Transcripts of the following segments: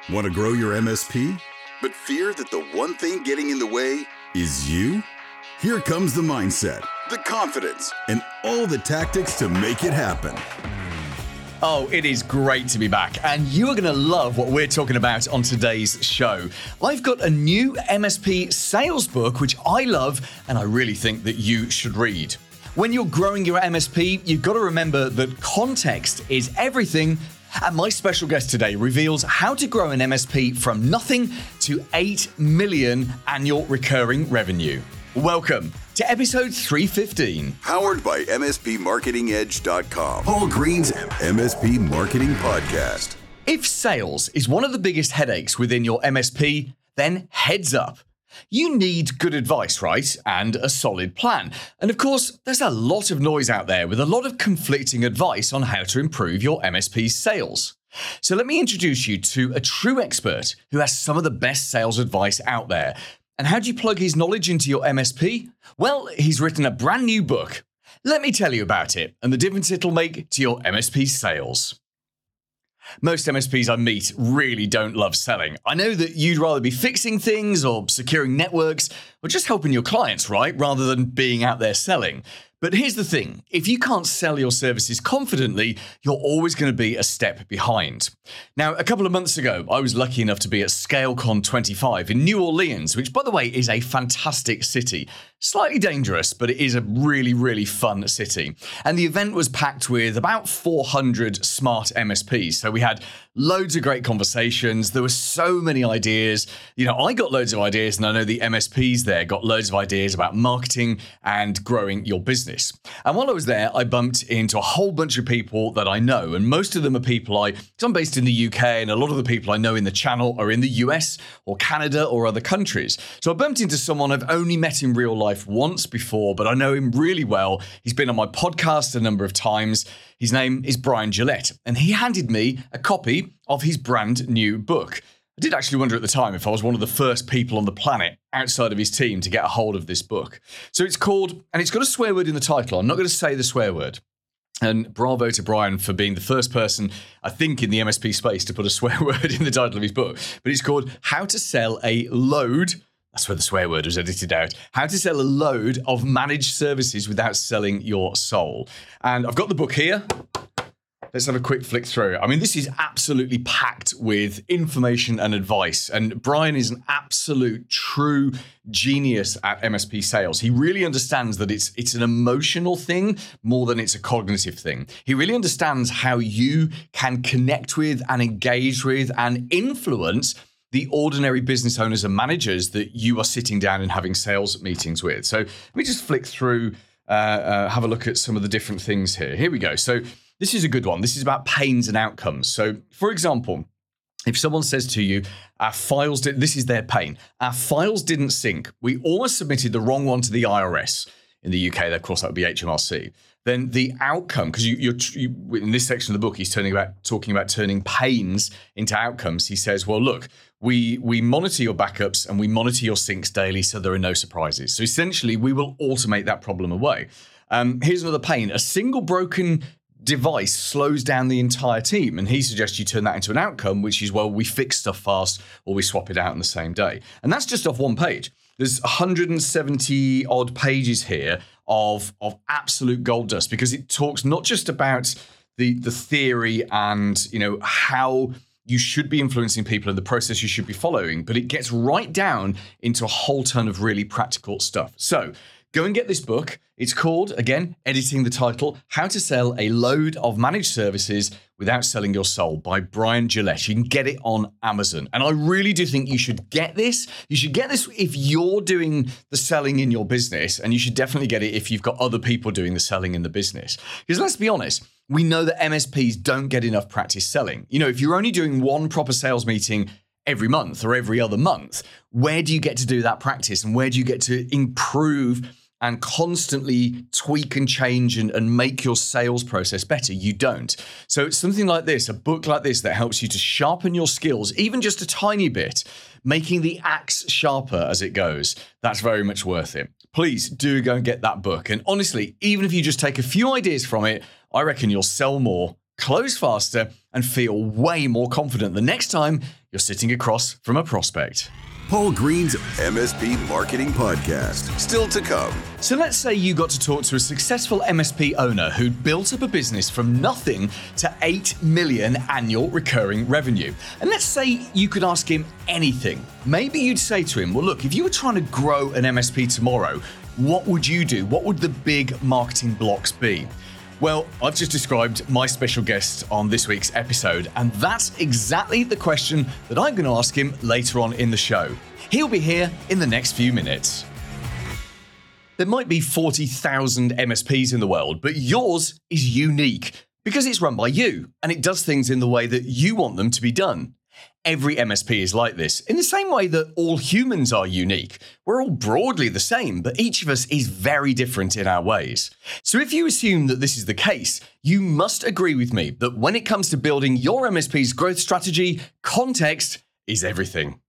Want to grow your MSP, but fear that the one thing getting in the way is you? Here comes the mindset, the confidence, and all the tactics to make it happen. Oh, it is great to be back, and you are going to love what we're talking about on today's show. I've got a new MSP sales book, which I love, and I really think that you should read. When you're growing your MSP, you've got to remember that context is everything, and my special guest today reveals how to grow an MSP from nothing to 8 million annual recurring revenue. Welcome to episode 315. Powered by MSPMarketingEdge.com. Paul Green's MSP Marketing Podcast. If sales is one of the biggest headaches within your MSP, then heads up. You need good advice, right? And a solid plan. And of course, there's a lot of noise out there with a lot of conflicting advice on how to improve your MSP's sales. So let me introduce you to a true expert who has some of the best sales advice out there. And how do you plug his knowledge into your MSP? Well, he's written a brand new book. Let me tell you about it and the difference it'll make to your MSP sales. Most MSPs I meet really don't love selling. I know that you'd rather be fixing things or securing networks or just helping your clients, right? Rather than being out there selling. But here's the thing, if you can't sell your services confidently, you're always going to be a step behind. Now, a couple of months ago, I was lucky enough to be at ScaleCon 25 in New Orleans, which, by the way, is a fantastic city. Slightly dangerous, but it is a really, really fun city. And the event was packed with about 400 smart MSPs. So we had loads of great conversations. There were so many ideas. You know, I got loads of ideas, and I know the MSPs there got loads of ideas about marketing and growing your business. And while I was there, I bumped into a whole bunch of people that I know, and most of them are people because I'm based in the UK, and a lot of the people I know in the channel are in the US or Canada or other countries. So I bumped into someone I've only met in real life once before, but I know him really well. He's been on my podcast a number of times. His name is Brian Gillette, and he handed me a copy of his brand new book. I did actually wonder at the time if I was one of the first people on the planet outside of his team to get a hold of this book. So it's called, and it's got a swear word in the title. I'm not going to say the swear word. And bravo to Brian for being the first person, I think, in the MSP space to put a swear word in the title of his book. But it's called How to Sell a Load. That's where the swear word was edited out. How to Sell a Load of Managed Services Without Selling Your Soul. And I've got the book here. Let's have a quick flick through. I mean, this is absolutely packed with information and advice. And Brian is an absolute true genius at MSP sales. He really understands that it's an emotional thing more than it's a cognitive thing. He really understands how you can connect with and engage with and influence the ordinary business owners and managers that you are sitting down and having sales meetings with. So let me just flick through, have a look at some of the different things here. Here we go. So this is a good one. This is about pains and outcomes. So, for example, if someone says to you, this is their pain. Our files didn't sync. We almost submitted the wrong one to the IRS. In the UK, of course, that would be HMRC. Then the outcome, because you in this section of the book, he's talking about turning pains into outcomes. He says, well, look, we monitor your backups and we monitor your syncs daily so there are no surprises. So essentially, we will automate that problem away. Here's another pain. A single broken device slows down the entire team. And he suggests you turn that into an outcome, which is, well, we fix stuff fast or we swap it out on the same day. And that's just off one page. There's 170 odd pages here of absolute gold dust, because it talks not just about the theory and, you know, how you should be influencing people and the process you should be following, but it gets right down into a whole ton of really practical stuff. So go and get this book. It's called, again, editing the title, How to Sell a Load of Managed Services Without Selling Your Soul by Brian Gillette. You can get it on Amazon. And I really do think you should get this. You should get this if you're doing the selling in your business, and you should definitely get it if you've got other people doing the selling in the business. Because let's be honest, we know that MSPs don't get enough practice selling. You know, if you're only doing one proper sales meeting every month or every other month, where do you get to do that practice, and where do you get to improve and constantly tweak and change and make your sales process better? You don't. So it's something like this, a book like this, that helps you to sharpen your skills, even just a tiny bit, making the axe sharper as it goes. That's very much worth it. Please do go and get that book. And honestly, even if you just take a few ideas from it, I reckon you'll sell more close faster, and feel way more confident the next time you're sitting across from a prospect. Paul Green's MSP Marketing Podcast, still to come. So let's say you got to talk to a successful MSP owner who'd built up a business from nothing to 8 million annual recurring revenue. And let's say you could ask him anything. Maybe you'd say to him, well, look, if you were trying to grow an MSP tomorrow, what would you do? What would the big marketing blocks be? Well, I've just described my special guest on this week's episode, and that's exactly the question that I'm going to ask him later on in the show. He'll be here in the next few minutes. There might be 40,000 MSPs in the world, but yours is unique because it's run by you, and it does things in the way that you want them to be done. Every MSP is like this, in the same way that all humans are unique. We're all broadly the same, but each of us is very different in our ways. So if you assume that this is the case, you must agree with me that when it comes to building your MSP's growth strategy, context is everything.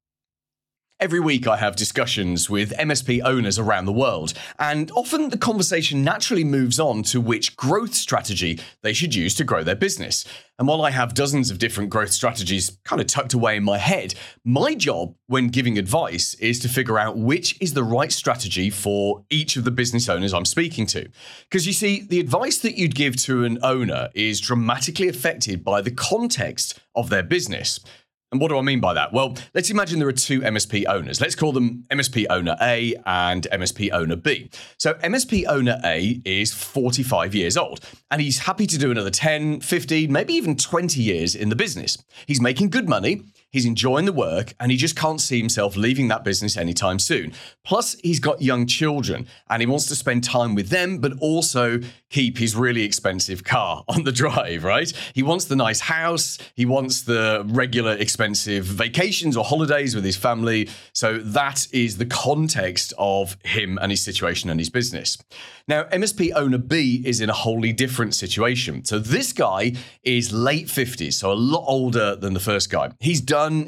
Every week I have discussions with MSP owners around the world, and often the conversation naturally moves on to which growth strategy they should use to grow their business. And while I have dozens of different growth strategies kind of tucked away in my head, my job when giving advice is to figure out which is the right strategy for each of the business owners I'm speaking to. Because you see, the advice that you'd give to an owner is dramatically affected by the context of their business. And what do I mean by that? Well, let's imagine there are two MSP owners. Let's call them MSP owner A and MSP owner B. So MSP owner A is 45 years old, and he's happy to do another 10, 15, maybe even 20 years in the business. He's making good money, he's enjoying the work, and he just can't see himself leaving that business anytime soon. Plus, he's got young children, and he wants to spend time with them, but also keep his really expensive car on the drive, right? He wants the nice house, he wants the regular expensive vacations or holidays with his family. So that is the context of him and his situation and his business. Now, MSP owner B is in a wholly different situation. So this guy is late 50s, so a lot older than the first guy. He's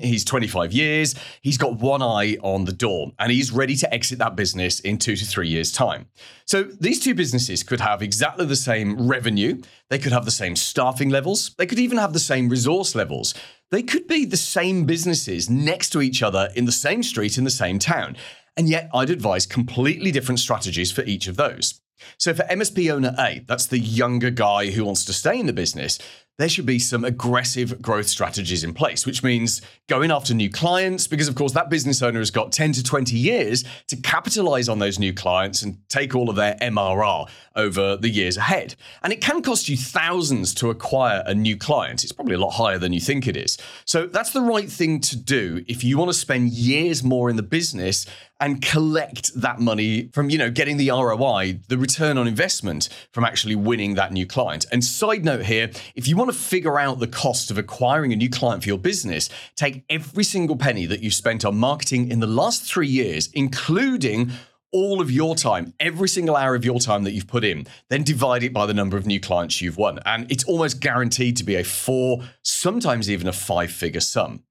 25 years, he's got one eye on the door, and he's ready to exit that business in 2 to 3 years' time. So these two businesses could have exactly the same revenue, they could have the same staffing levels, they could even have the same resource levels. They could be the same businesses next to each other in the same street in the same town. And yet I'd advise completely different strategies for each of those. So for MSP owner A, that's the younger guy who wants to stay in the business, there should be some aggressive growth strategies in place, which means going after new clients, because of course that business owner has got 10 to 20 years to capitalize on those new clients and take all of their MRR over the years ahead. And it can cost you thousands to acquire a new client. It's probably a lot higher than you think it is. So that's the right thing to do if you want to spend years more in the business and collect that money from, getting the ROI, the return on investment from actually winning that new client. And side note here, if you want to figure out the cost of acquiring a new client for your business, take every single penny that you've spent on marketing in the last 3 years, including all of your time, every single hour of your time that you've put in, then divide it by the number of new clients you've won. And it's almost guaranteed to be a 4, sometimes even a 5-figure sum.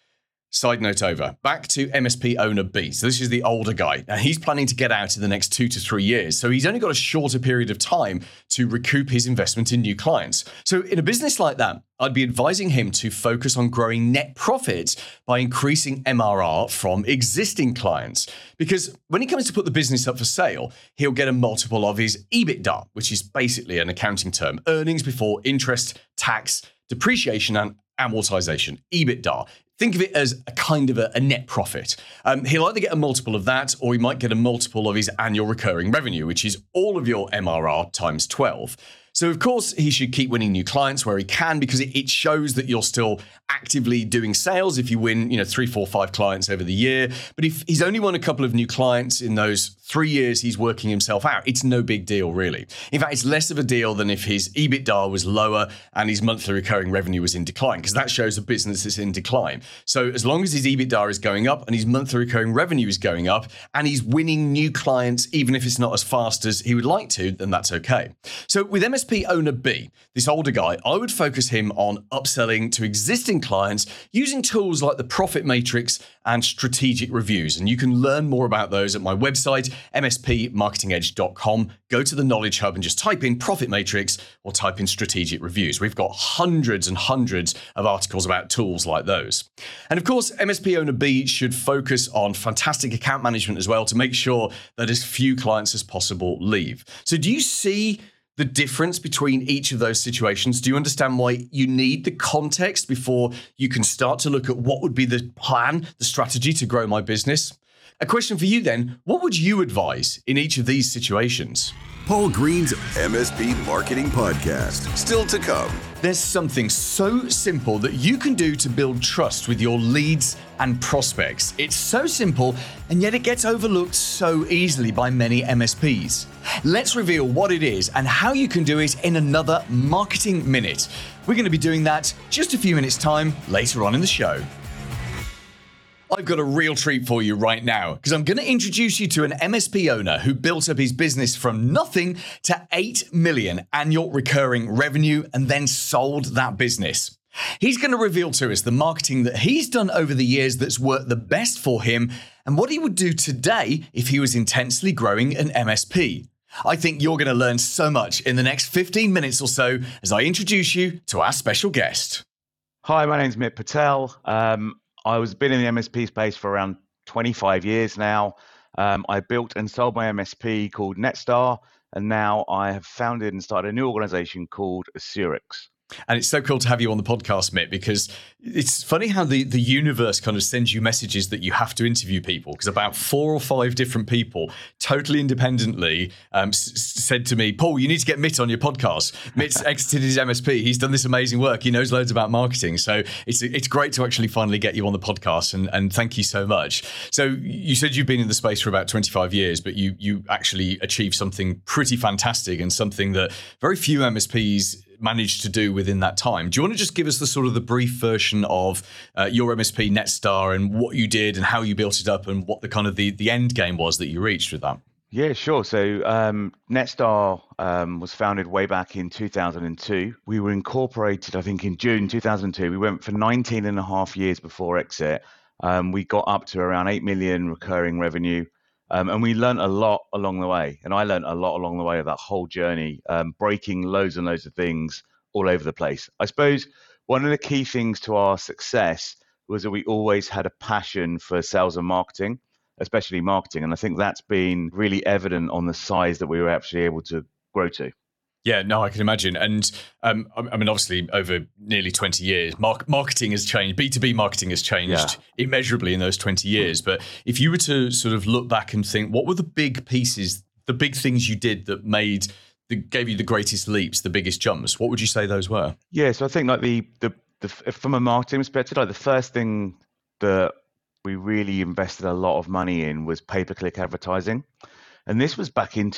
Side note over, back to MSP owner B. So this is the older guy, and he's planning to get out in the next 2 to 3 years. So he's only got a shorter period of time to recoup his investment in new clients. So in a business like that, I'd be advising him to focus on growing net profits by increasing MRR from existing clients. Because when he comes to put the business up for sale, he'll get a multiple of his EBITDA, which is basically an accounting term, earnings before interest, tax, depreciation, and amortization, EBITDA. Think of it as a kind of a net profit. He'll either get a multiple of that, or he might get a multiple of his annual recurring revenue, which is all of your MRR times 12. So, of course, he should keep winning new clients where he can, because it shows that you're still actively doing sales if you win, 3, 4, 5 clients over the year. But if he's only won a couple of new clients in those 3 years he's working himself out, it's no big deal, really. In fact, it's less of a deal than if his EBITDA was lower and his monthly recurring revenue was in decline, because that shows a business that's in decline. So as long as his EBITDA is going up and his monthly recurring revenue is going up and he's winning new clients, even if it's not as fast as he would like to, then that's okay. So with MSP MSP owner B, this older guy, I would focus him on upselling to existing clients using tools like the Profit Matrix and strategic reviews. And you can learn more about those at my website, mspmarketingedge.com. Go to the Knowledge Hub and just type in Profit Matrix or type in strategic reviews. We've got hundreds and hundreds of articles about tools like those. And of course, MSP owner B should focus on fantastic account management as well to make sure that as few clients as possible leave. So do you see the difference between each of those situations? Do you understand why you need the context before you can start to look at what would be the plan, the strategy to grow my business? A question for you then, what would you advise in each of these situations? Paul Green's MSP Marketing Podcast. Still to come. There's something so simple that you can do to build trust with your leads and prospects. It's so simple, and yet it gets overlooked so easily by many MSPs. Let's reveal what it is and how you can do it in another Marketing Minute. We're going to be doing that just a few minutes' time later on in the show. I've got a real treat for you right now because I'm going to introduce you to an MSP owner who built up his business from nothing to 8 million annual recurring revenue and then sold that business. He's going to reveal to us the marketing that he's done over the years that's worked the best for him and what he would do today if he was intensely growing an MSP. I think you're going to learn so much in the next 15 minutes or so as I introduce you to our special guest. Hi, my name's Mit Patel. I've been in the MSP space for around 25 years now. I built and sold my MSP called Netstar, and now I have founded and started a new organization called Assurix. And it's so cool to have you on the podcast, Mitt, because it's funny how the universe kind of sends you messages that you have to interview people, because about 4 or 5 different people totally independently said to me, Paul, you need to get Mitt on your podcast. Mitt's exited his MSP. He's done this amazing work. He knows loads about marketing. So it's great to actually finally get you on the podcast, and thank you so much. So you said you've been in the space for about 25 years, but you actually achieved something pretty fantastic and something that very few MSPs managed to do within that time. Do you want to just give us the brief version of your MSP Netstar and what you did and how you built it up and what the kind of the end game was that you reached with that? Yeah, sure. So Netstar was founded way back in 2002. We were incorporated, I think, in June 2002. We went for 19 and a half years before exit. We got up to around 8 million recurring revenue. And we learned a lot along the way. And I learned a lot along the way of that whole journey, breaking loads and loads of things all over the place. I suppose one of the key things to our success was that we always had a passion for sales and marketing, especially marketing. And I think that's been really evident on the size that we were actually able to grow to. Yeah, no, I can imagine. And I mean, obviously, over nearly 20 years, marketing has changed. B2B marketing has changed immeasurably in those 20 years. But if you were to sort of look back and think, what were the big pieces, the big things you did that gave you the greatest leaps, the biggest jumps? What would you say those were? Yeah, so I think like the from a marketing perspective, like the first thing that we really invested a lot of money in was pay-per-click advertising. And this was back in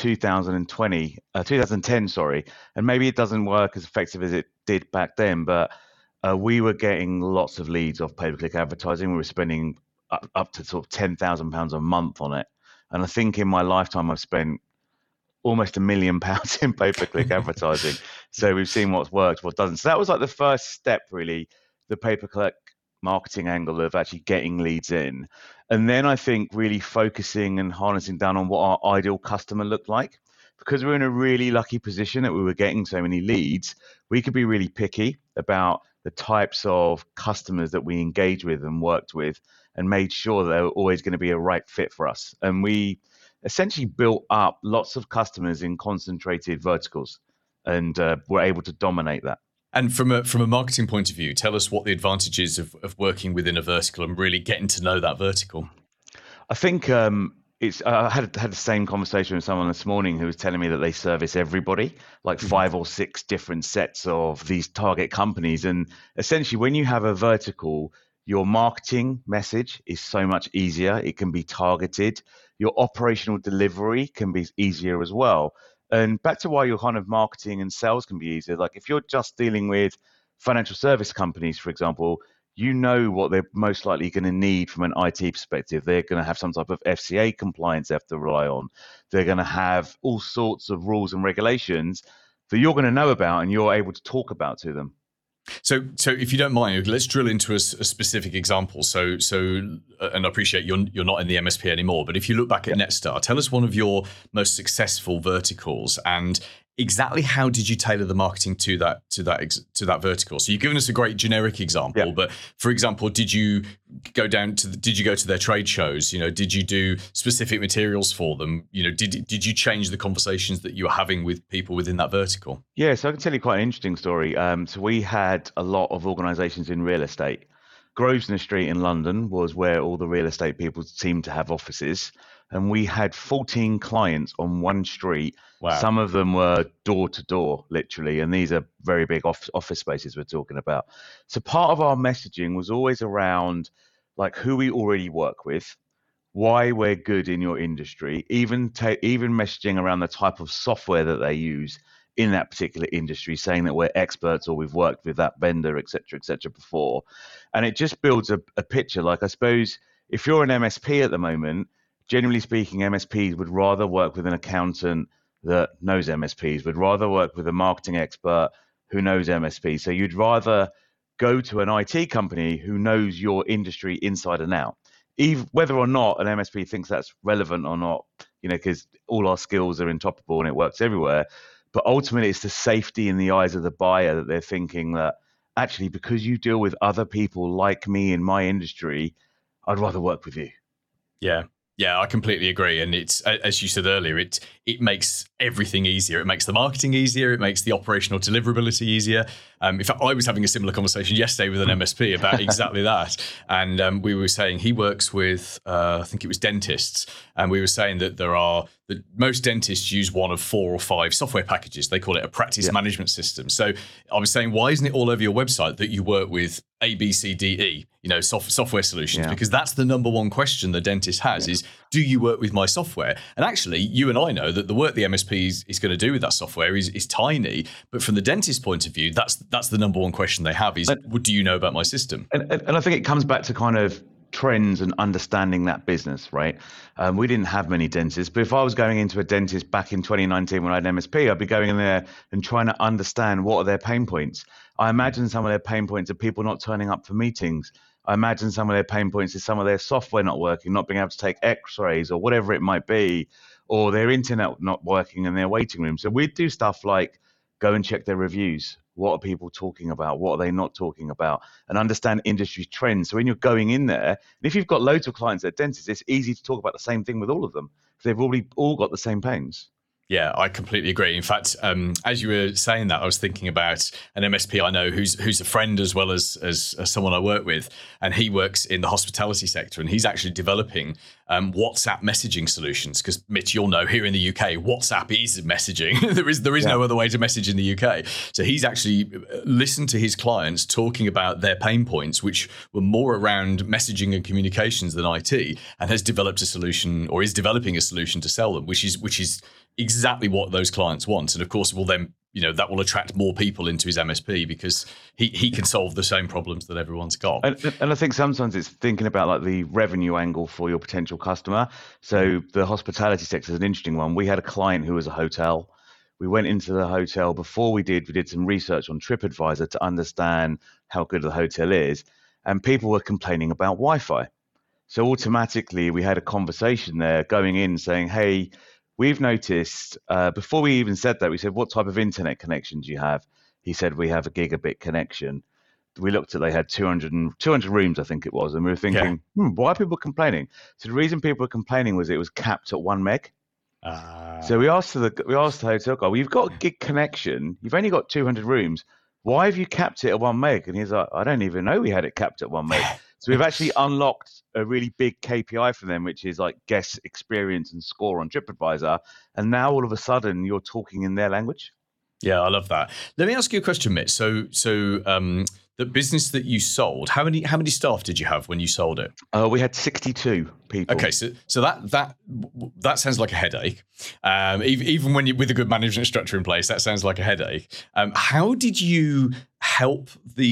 2010, sorry. And maybe it doesn't work as effective as it did back then, but we were getting lots of leads off pay-per-click advertising. We were spending up to sort of £10,000 a month on it. And I think in my lifetime, I've spent almost £1 million in pay-per-click advertising. So we've seen what's worked, what doesn't. So that was like the first step, really, the pay-per-click marketing angle of actually getting leads in. And then I think really focusing and harnessing down on what our ideal customer looked like. Because we're in a really lucky position that we were getting so many leads, we could be really picky about the types of customers that we engage with and worked with and made sure that they were always going to be a right fit for us. And we essentially built up lots of customers in concentrated verticals and were able to dominate that. And from a marketing point of view, tell us what the advantages of working within a vertical and really getting to know that vertical. I think I had the same conversation with someone this morning who was telling me that they service everybody, like 5 or 6 different sets of these target companies. And essentially, when you have a vertical, your marketing message is so much easier. It can be targeted. Your operational delivery can be easier as well. And back to why your kind of marketing and sales can be easier. Like if you're just dealing with financial service companies, for example, you know what they're most likely going to need from an IT perspective. They're going to have some type of FCA compliance they have to rely on. They're going to have all sorts of rules and regulations that you're going to know about and you're able to talk about to them. So if you don't mind, let's drill into a specific example. So, and I appreciate you're not in the MSP anymore, but if you look back at Netstar, tell us one of your most successful verticals and exactly how did you tailor the marketing to that vertical? So you've given us a great generic example, but for example, did you go to their trade shows? Did you do specific materials for them? Did you change the conversations that you were having with people within that vertical? Yeah, so I can tell you quite an interesting story. So we had a lot of organizations in real estate. Grosvenor Street in London was where all the real estate people seemed to have offices. And we had 14 clients on one street. Wow. Some of them were door to door, literally. And these are very big office spaces we're talking about. So part of our messaging was always around like who we already work with, why we're good in your industry, even messaging around the type of software that they use in that particular industry, saying that we're experts or we've worked with that vendor, et cetera, before. And it just builds a picture. Like, I suppose if you're an MSP at the moment, generally speaking, MSPs would rather work with an accountant that knows MSPs, would rather work with a marketing expert who knows MSPs. So you'd rather go to an IT company who knows your industry inside and out, even whether or not an MSP thinks that's relevant or not, because all our skills are interoperable and it works everywhere. But ultimately, it's the safety in the eyes of the buyer that they're thinking that actually, because you deal with other people like me in my industry, I'd rather work with you. Yeah, I completely agree. And it's, as you said earlier, it makes everything easier. It makes the marketing easier. It makes the operational deliverability easier. In fact, I was having a similar conversation yesterday with an MSP about exactly that. And we were saying he works with, I think it was dentists. And we were saying that most dentists use one of 4 or 5 software packages. They call it a practice management system. So I was saying, why isn't it all over your website that you work with A, B, C, D, E, software solutions? Because that's the number one question the dentist has is, do you work with my software? And actually, you and I know that the work the MSP is going to do with that software is tiny. But from the dentist's point of view, that's the number one question they have is, do you know about my system? And I think it comes back to kind of trends and understanding that business, right? We didn't have many dentists, but if I was going into a dentist back in 2019 when I had an MSP, I'd be going in there and trying to understand what are their pain points. I imagine some of their pain points are people not turning up for meetings. I imagine some of their pain points is some of their software not working, not being able to take x-rays or whatever it might be, or their internet not working in their waiting room. So we'd do stuff like go and check their reviews. What are people talking about? What are they not talking about? And understand industry trends. So when you're going in there, and if you've got loads of clients at dentists, it's easy to talk about the same thing with all of them. They've all got the same pains. Yeah, I completely agree. In fact, as you were saying that, I was thinking about an MSP I know who's a friend as well as someone I work with, and he works in the hospitality sector, and he's actually developing WhatsApp messaging solutions. Because Mitch, you'll know here in the UK, WhatsApp is messaging. there is no other way to message in the UK. So he's actually listened to his clients talking about their pain points, which were more around messaging and communications than IT, and has developed a solution or is developing a solution to sell them, which is exactly what those clients want. And of course, will then, that will attract more people into his MSP because he can solve the same problems that everyone's got. And I think sometimes it's thinking about like the revenue angle for your potential customer. So the hospitality sector is an interesting one. We had a client who was a hotel. We went into the hotel. Before we did some research on TripAdvisor to understand how good the hotel is. And people were complaining about Wi-Fi. So automatically we had a conversation there going in saying, hey, we've noticed, before we even said that, we said, what type of internet connection do you have? He said, we have a gigabit connection. We looked at, they had 200 rooms, I think it was. And we were thinking, why are people complaining? So the reason people were complaining was it was capped at 1 meg. So we asked the hotel guy, well, you've got a gig connection. You've only got 200 rooms. Why have you capped it at 1 meg? And he's like, I don't even know we had it capped at 1 meg. So we've actually unlocked a really big KPI for them, which is like guest experience and score on TripAdvisor. And now all of a sudden you're talking in their language. Yeah, I love that. Let me ask you a question, Mitch. So the business that you sold, how many staff did you have when you sold it? We had 62 people. Okay, so that sounds like a headache. Even when you with a good management structure in place, that sounds like a headache. How did you help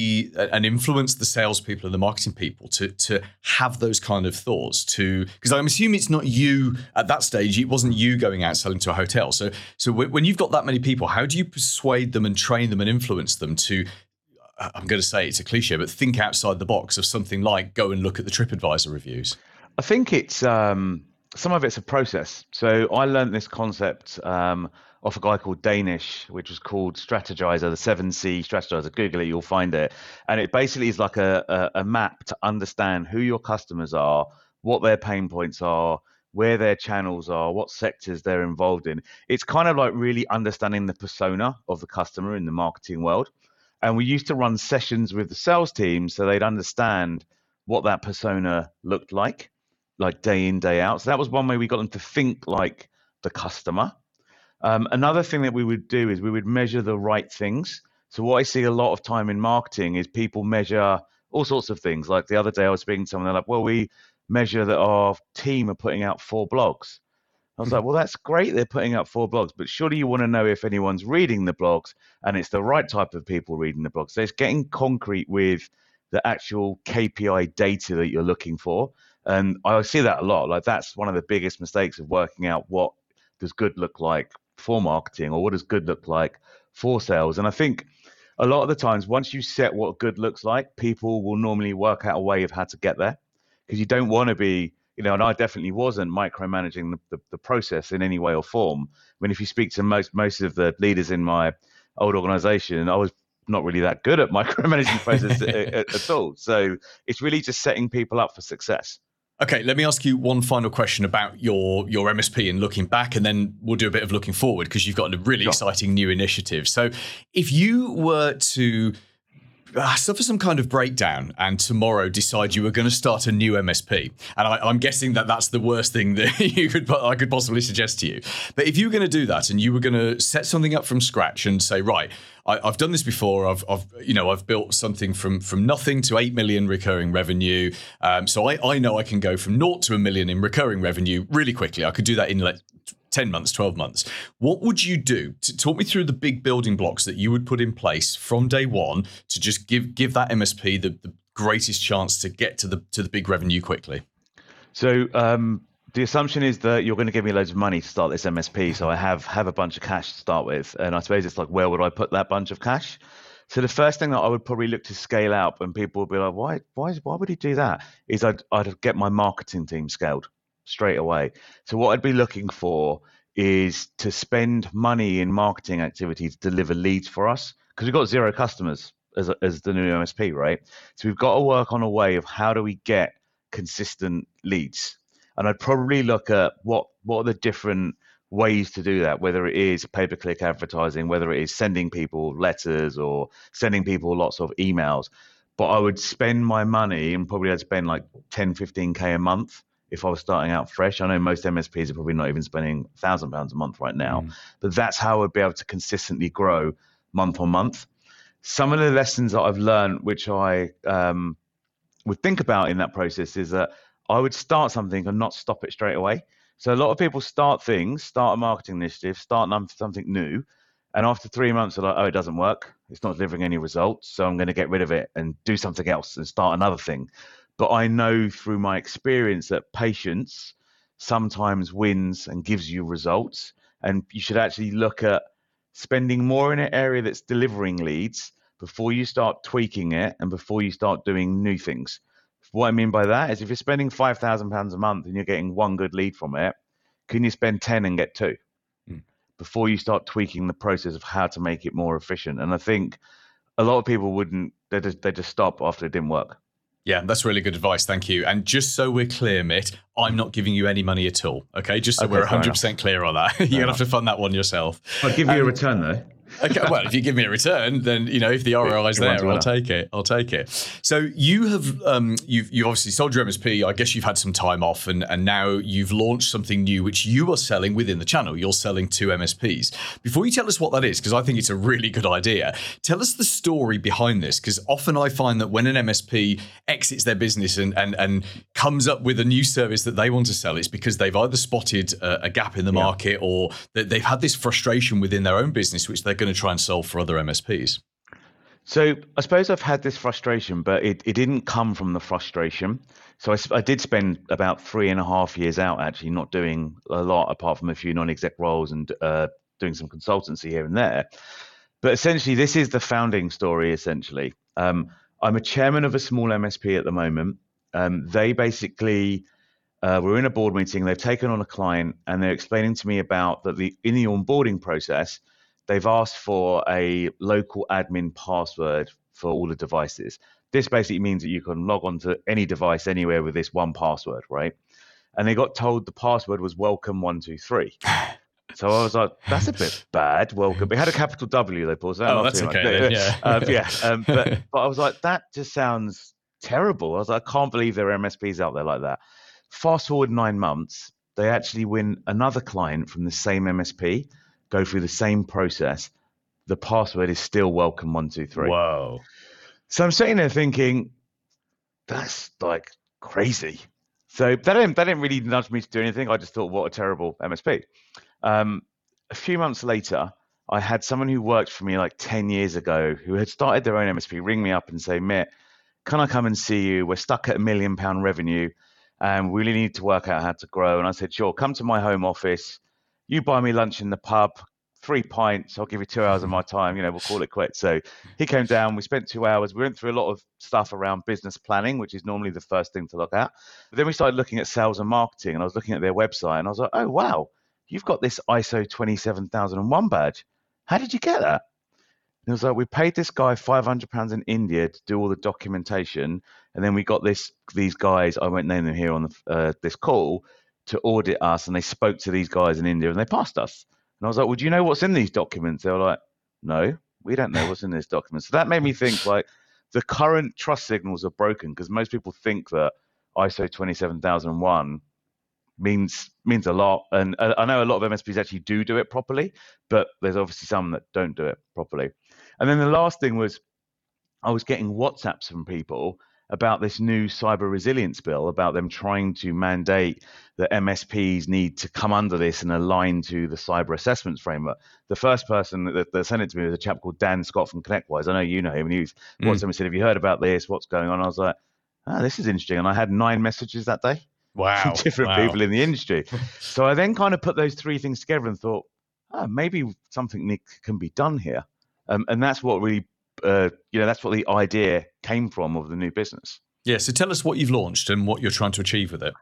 and influence the salespeople and the marketing people to have those kind of thoughts? Because I'm assuming it's not you at that stage. It wasn't you going out selling to a hotel. So when you've got that many people, how do you persuade them and train them and influence them to? I'm going to say it's a cliche, but think outside the box of something like go and look at the TripAdvisor reviews. I think it's some of it's a process. So I learned this concept off a guy called Danish, which was called Strategizer, the 7C Strategizer. Google it, you'll find it. And it basically is like a map to understand who your customers are, what their pain points are, where their channels are, what sectors they're involved in. It's kind of like really understanding the persona of the customer in the marketing world. And we used to run sessions with the sales team so they'd understand what that persona looked like day in, day out. So that was one way we got them to think like the customer. Another thing that we would do is we would measure the right things. So what I see a lot of time in marketing is people measure all sorts of things. Like the other day I was speaking to someone, they're like, well, we measure that our team are putting out 4 blogs. I was like, well, that's great. They're putting up 4 blogs, but surely you want to know if anyone's reading the blogs and it's the right type of people reading the blogs. So it's getting concrete with the actual KPI data that you're looking for. And I see that a lot. Like that's one of the biggest mistakes of working out what does good look like for marketing or what does good look like for sales. And I think a lot of the times, once you set what good looks like, people will normally work out a way of how to get there because you don't want to be, and I definitely wasn't micromanaging the process in any way or form. I mean, if you speak to most of the leaders in my old organization, I was not really that good at micromanaging the process at all. So it's really just setting people up for success. Okay, let me ask you one final question about your MSP and looking back, and then we'll do a bit of looking forward because you've got a really exciting new initiative. So if you were to suffer some kind of breakdown and tomorrow decide you were going to start a new MSP, and I'm guessing that that's the worst thing that I could possibly suggest to you. But if you were going to do that and you were going to set something up from scratch and say, right, I've done this before. I've built something from nothing to 8 million recurring revenue. So I know I can go from 0 to 1 million in recurring revenue really quickly. I could do that in 10 months, 12 months. What would you do? Talk me through the big building blocks that you would put in place from day one to just give that MSP the greatest chance to get to the big revenue quickly. So the assumption is that you're going to give me loads of money to start this MSP. So I have a bunch of cash to start with. And I suppose it's like, where would I put that bunch of cash? So the first thing that I would probably look to scale up, and people would be like, why would he do that? Is I'd get my marketing team scaled straight away. So what I'd be looking for is to spend money in marketing activities to deliver leads for us, because we've got 0 customers as the new MSP, right? So we've got to work on a way of how do we get consistent leads. And I'd probably look at what are the different ways to do that, whether it is pay-per-click advertising, whether it is sending people letters or sending people lots of emails. But I would spend my money, and probably I'd spend like 10, 15K a month if I was starting out fresh. I know most MSPs are probably not even spending £1,000 a month right now, but that's how I'd be able to consistently grow month on month. Some of the lessons that I've learned, which I would think about in that process, is that I would start something and not stop it straight away. So a lot of people start a marketing initiative, start something new, and after 3 months they're like, oh, it doesn't work. It's not delivering any results, so I'm going to get rid of it and do something else and start another thing. But I know through my experience that patience sometimes wins and gives you results, and you should actually look at spending more in an area that's delivering leads before you start tweaking it and before you start doing new things. What I mean by that is if you're spending £5,000 a month and you're getting 1 good lead from it, can you spend 10 and get 2 before you start tweaking the process of how to make it more efficient? And I think a lot of people wouldn't, they just stop after it didn't work. Yeah, that's really good advice. Thank you. And just so we're clear, Mitt, I'm not giving you any money at all. Okay, just so we're 100% clear on that. You're going to have to fund that one yourself. I'll give you a return though. Okay, well, if you give me a return, then if the ROI is there, I'll take it. So you have you've obviously sold your MSP. I guess you've had some time off, and now you've launched something new, which you are selling within the channel. You're selling to MSPs. Before you tell us what that is, because I think it's a really good idea, tell us the story behind this. Because often I find that when an MSP exits their business and comes up with a new service that they want to sell, it's because they've either spotted a gap in the market, or that they've had this frustration within their own business, which they're going to try and solve for other MSPs. So I suppose I've had this frustration, but it didn't come from the frustration. So I did spend about 3.5 years out, actually not doing a lot apart from a few non-exec roles and doing some consultancy here and there. But essentially, this is the founding story, essentially. I'm a chairman of a small MSP at the moment. They basically... we're in a board meeting, they've taken on a client, and they're explaining to me about that in the onboarding process, they've asked for a local admin password for all the devices. This basically means that you can log on to any device anywhere with this one password, right? And they got told the password was welcome123. So I was like, that's a bit bad. Welcome. It had a capital W, though, Paul. So that's okay. But I was like, that just sounds terrible. I was like, I can't believe there are MSPs out there like that. Fast forward 9 months, they actually win another client from the same MSP, go through the same process. The password is still welcome123. Whoa. So I'm sitting there thinking, that's like crazy. So that didn't really nudge me to do anything. I just thought, what a terrible MSP. A few months later, I had someone who worked for me like 10 years ago who had started their own MSP ring me up and say, Mitt, can I come and see you? We're stuck at £1 million revenue. And we really need to work out how to grow. And I said, sure, come to my home office. You buy me lunch in the pub, 3 pints. I'll give you 2 hours of my time. We'll call it quits. So he came down. We spent 2 hours. We went through a lot of stuff around business planning, which is normally the first thing to look at. But then we started looking at sales and marketing. And I was looking at their website. And I was like, oh, wow, you've got this ISO 27001 badge. How did you get that? And it was like, we paid this guy £500 in India to do all the documentation. And then we got these guys, I won't name them here on this call, to audit us. And they spoke to these guys in India and they passed us. And I was like, well, do you know what's in these documents? They were like, no, we don't know what's in these documents. So that made me think like the current trust signals are broken, because most people think that ISO 27001 means a lot. And I know a lot of MSPs actually do it properly, but there's obviously some that don't do it properly. And then the last thing was I was getting WhatsApps from people about this new cyber resilience bill, about them trying to mandate that MSPs need to come under this and align to the cyber assessments framework. The first person that sent it to me was a chap called Dan Scott from ConnectWise. I know you know him. And he was WhatsApp and said, have you heard about this? What's going on? I was like, this is interesting. And I had 9 messages that day. Wow. From different people in the industry. So I then kind of put those 3 things together and thought, maybe something can be done here. And that's what really, that's what the idea came from of the new business. Yeah. So tell us what you've launched and what you're trying to achieve with it.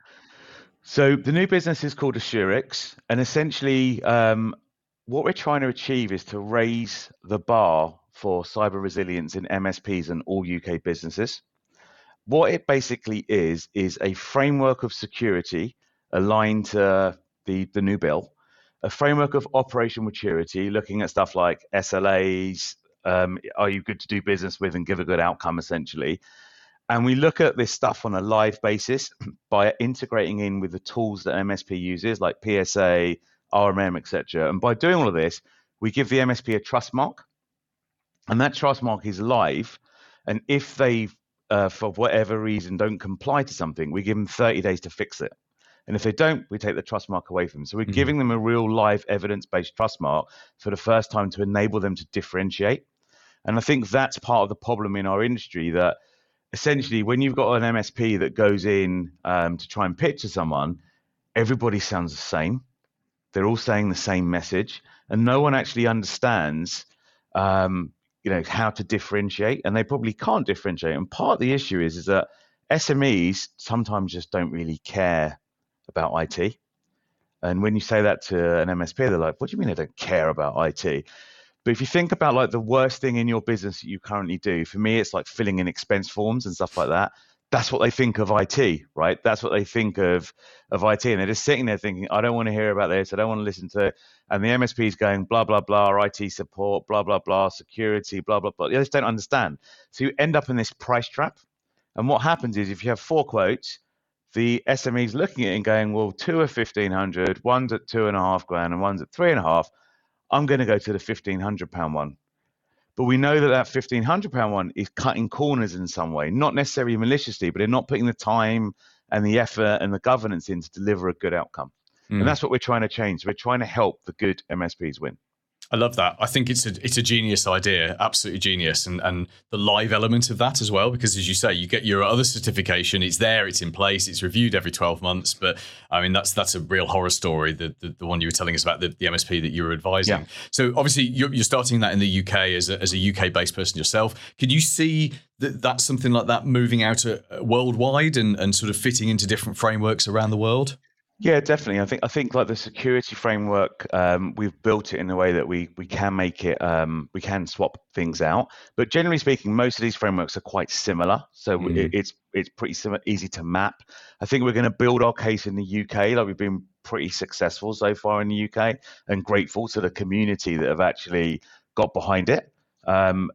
So the new business is called Assurix. And essentially, what we're trying to achieve is to raise the bar for cyber resilience in MSPs and all UK businesses. What it basically is a framework of security aligned to the new bill, a framework of operational maturity, looking at stuff like SLAs, are you good to do business with and give a good outcome, essentially. And we look at this stuff on a live basis by integrating in with the tools that MSP uses, like PSA, RMM, etc. And by doing all of this, we give the MSP a trust mark, and that trust mark is live. And if they for whatever reason don't comply to something, we give them 30 days to fix it. And if they don't, we take the trust mark away from them. So we're giving them a real live evidence-based trust mark for the first time to enable them to differentiate. And I think that's part of the problem in our industry, that essentially when you've got an MSP that goes in to try and pitch to someone, everybody sounds the same. They're all saying the same message, and no one actually understands how to differentiate, and they probably can't differentiate. And part of the issue is that SMEs sometimes just don't really care about IT. And when you say that to an MSP, they're like, what do you mean I don't care about IT? But if you think about like the worst thing in your business that you currently do, for me, it's like filling in expense forms and stuff like that. that's what they think of IT, right? That's what they think of IT. And they're just sitting there thinking, I don't want to hear about this. I don't want to listen to it. And the MSP is going, blah, blah, blah, IT support, blah, blah, blah, security, blah, blah, blah. They just don't understand. So you end up in this price trap. And what happens is if you have 4 quotes, the SME's looking at it and going, well, 2 are 1,500, one's at $2,500 and one's at $3,500. I'm going to go to the £1,500 one. But we know that £1,500 one is cutting corners in some way, not necessarily maliciously, but they're not putting the time and the effort and the governance in to deliver a good outcome. And that's what we're trying to change. We're trying to help the good MSPs win. I love that. I think it's a genius idea, absolutely genius, and the live element of that as well, because as you say, you get your other certification, it's there, it's in place, it's reviewed every 12 months. But I mean, that's a real horror story, the one you were telling us about, the MSP that you were advising. Yeah. So obviously you're starting that in the UK as a UK-based person yourself. Could you see that's something like that moving out worldwide and sort of fitting into different frameworks around the world? Yeah, definitely. I think like the security framework, we've built it in a way that we can make it, we can swap things out. But generally speaking, most of these frameworks are quite similar, so it's pretty easy to map. I think we're going to build our case in the UK. Like we've been pretty successful so far in the UK, and grateful to the community that have actually got behind it. And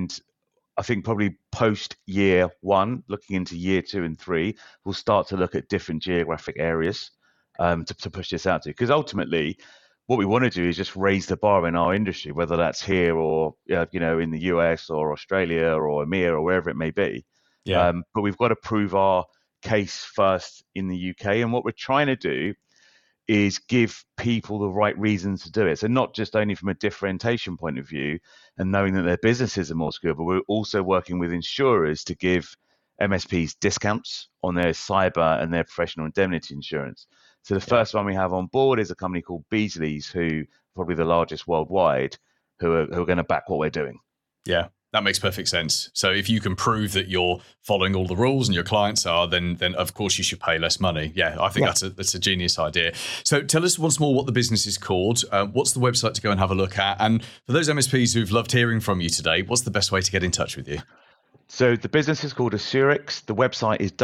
I think probably post year 1, looking into year 2 and 3, we'll start to look at different geographic areas. To push this out to, because ultimately what we want to do is just raise the bar in our industry, whether that's here or in the US or Australia or EMEA or wherever it may be. Yeah. But we've got to prove our case first in the UK, and what we're trying to do is give people the right reasons to do it. So not just only from a differentiation point of view and knowing that their businesses are more secure, but we're also working with insurers to give MSPs discounts on their cyber and their professional indemnity insurance. So the first one we have on board is a company called Beazley's, who are probably the largest worldwide, who are going to back what we're doing. Yeah, that makes perfect sense. So if you can prove that you're following all the rules and your clients are, then of course you should pay less money. Yeah, I think that's a genius idea. So tell us once more what the business is called. What's the website to go and have a look at? And for those MSPs who've loved hearing from you today, what's the best way to get in touch with you? So the business is called Assurix. The website is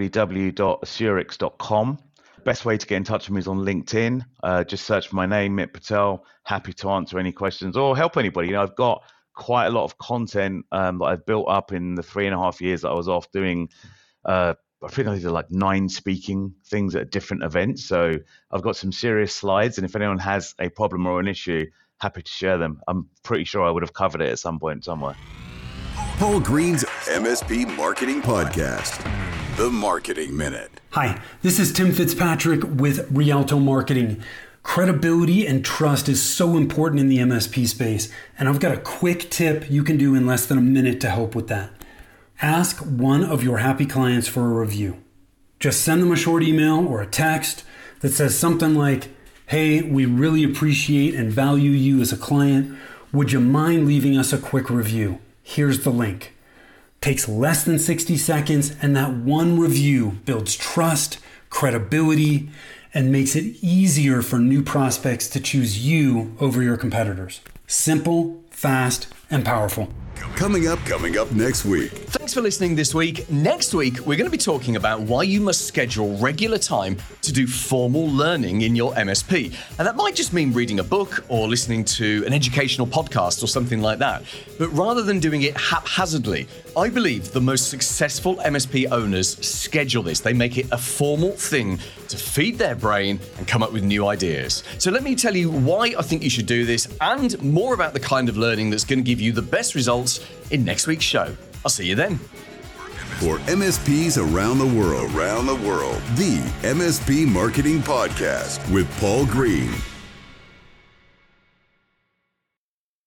www.assurix.com. Best way to get in touch with me is on LinkedIn. Just search for my name, Mit Patel. Happy to answer any questions or help anybody. I've got quite a lot of content that I've built up in the 3.5 years that I was off doing. I think I did like 9 speaking things at different events. So I've got some serious slides, and if anyone has a problem or an issue, happy to share them. I'm pretty sure I would have covered it at some point somewhere. Paul Green's MSP Marketing Podcast, The Marketing Minute. Hi, this is Tim Fitzpatrick with Rialto Marketing. Credibility and trust is so important in the MSP space, and I've got a quick tip you can do in less than a minute to help with that. Ask one of your happy clients for a review. Just send them a short email or a text that says something like, "Hey, we really appreciate and value you as a client. Would you mind leaving us a quick review? Here's the link." Takes less than 60 seconds, and that one review builds trust, credibility, and makes it easier for new prospects to choose you over your competitors. Simple, fast, and powerful. Coming up next week. Thanks for listening this week. Next week, we're going to be talking about why you must schedule regular time to do formal learning in your MSP. And that might just mean reading a book or listening to an educational podcast or something like that. But rather than doing it haphazardly, I believe the most successful MSP owners schedule this. They make it a formal thing to feed their brain and come up with new ideas. So let me tell you why I think you should do this and more about the kind of learning that's going to give you the best results in next week's show. I'll see you then. For MSPs around the world, the MSP Marketing Podcast with Paul Green.